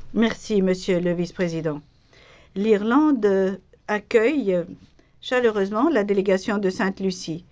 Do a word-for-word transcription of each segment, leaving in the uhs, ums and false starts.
Merci, Monsieur le Vice-président. L'Irlande accueille chaleureusement la délégation de Sainte-Lucie.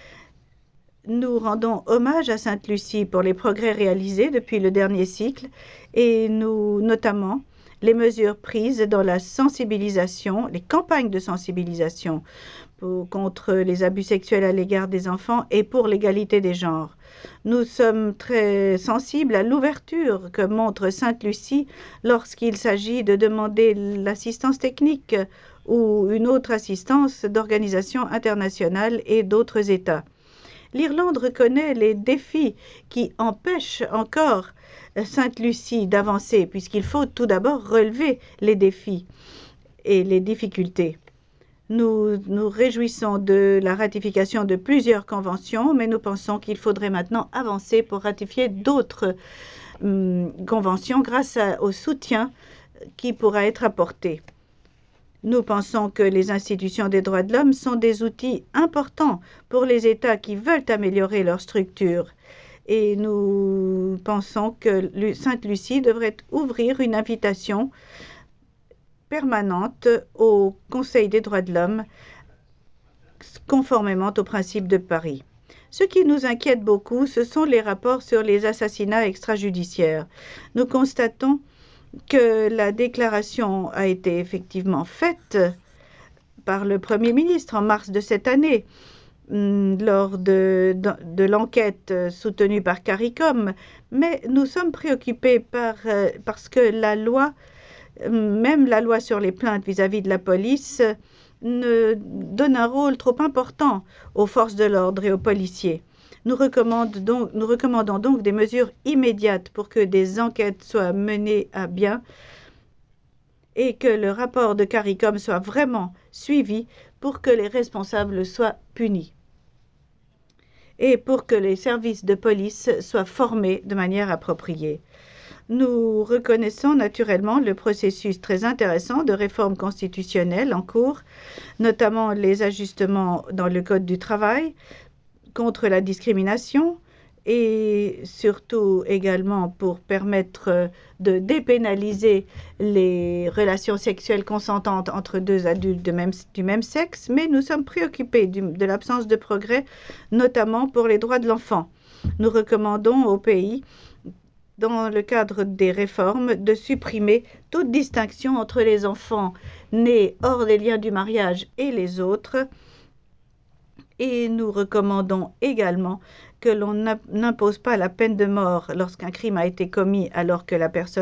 Nous rendons hommage à Sainte-Lucie pour les progrès réalisés depuis le dernier cycle et nous, notamment, les mesures prises dans la sensibilisation, les campagnes de sensibilisation pour, contre les abus sexuels à l'égard des enfants et pour l'égalité des genres. Nous sommes très sensibles à l'ouverture que montre Sainte-Lucie lorsqu'il s'agit de demander l'assistance technique ou une autre assistance d'organisations internationales et d'autres États. L'Irlande reconnaît les défis qui empêchent encore Sainte-Lucie d'avancer, puisqu'il faut tout d'abord relever les défis et les difficultés. Nous nous réjouissons de la ratification de plusieurs conventions, mais nous pensons qu'il faudrait maintenant avancer pour ratifier d'autres hum, conventions grâce à, au soutien qui pourra être apporté. Nous pensons que les institutions des droits de l'homme sont des outils importants pour les États qui veulent améliorer leur structure. Et nous pensons que Sainte-Lucie devrait ouvrir une invitation permanente au Conseil des droits de l'homme, conformément aux principes de Paris. Ce qui nous inquiète beaucoup, ce sont les rapports sur les assassinats extrajudiciaires. Nous constatons que la déclaration a été effectivement faite par le Premier ministre en mars de cette année lors de, de, de l'enquête soutenue par CARICOM, mais nous sommes préoccupés par, euh, parce que la loi, même la loi sur les plaintes vis-à-vis de la police, ne donne un rôle trop important aux forces de l'ordre et aux policiers. Nous recommandons, donc, nous recommandons donc des mesures immédiates pour que des enquêtes soient menées à bien et que le rapport de CARICOM soit vraiment suivi pour que les responsables soient punis et pour que les services de police soient formés de manière appropriée. Nous reconnaissons naturellement le processus très intéressant de réforme constitutionnelle en cours, notamment les ajustements dans le Code du travail contre la discrimination et surtout également pour permettre de dépénaliser les relations sexuelles consentantes entre deux adultes de même, du même sexe, mais nous sommes préoccupés du, de l'absence de progrès, notamment pour les droits de l'enfant. Nous recommandons au pays, dans le cadre des réformes, de supprimer toute distinction entre les enfants nés hors des liens du mariage et les autres. Et nous recommandons également que l'on n'impose pas la peine de mort lorsqu'un crime a été commis alors que la personne